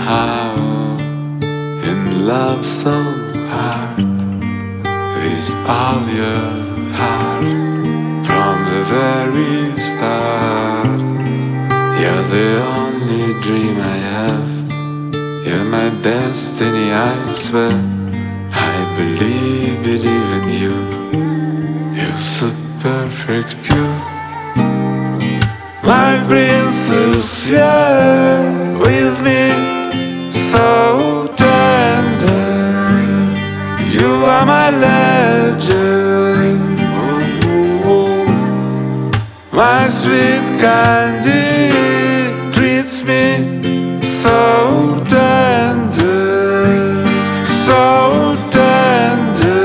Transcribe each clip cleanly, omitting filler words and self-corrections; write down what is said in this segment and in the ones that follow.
Somehow in love so hard is all you've had from the very start. You're the only dream I have. You're my destiny, I swear. I believe in you. You're so perfect, you. My princess, yeah, with me, so tender. You are my legend. Oh, oh. My sweet candy treats me so tender, so tender.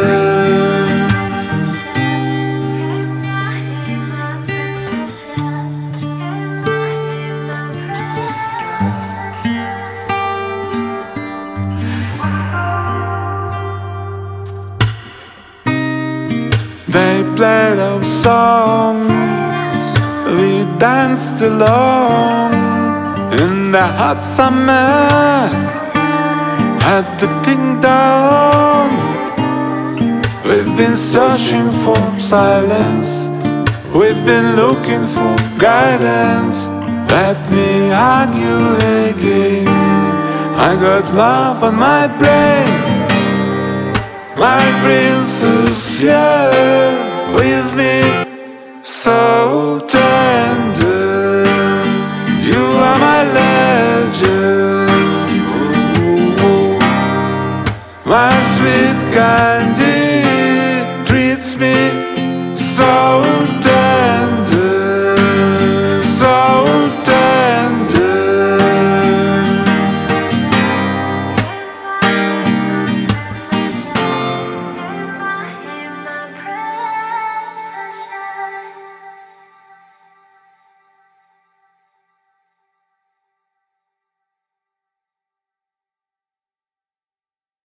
They played our songs, we danced along in the hot summer at the pink dawn. We've been searching for silence, we've been looking for guidance. Let me hug you again. I got love on my brain. My princess, yeah, with me.